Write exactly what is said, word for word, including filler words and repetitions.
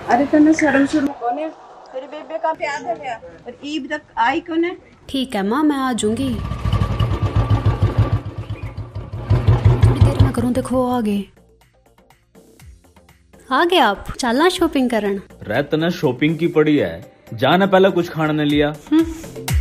अरे तने शर्म शुरू कोने, तेरी बेबे का प्यार है क्या? और ईद तक आई कोने? ठीक है माँ, मैं आ जाऊंगी थोड़ी देर में करूँ। देखो आगे आ गए आप, चलना शॉपिंग करन। रह तना शॉपिंग की पड़ी है, जाना पहले कुछ खाने लिया।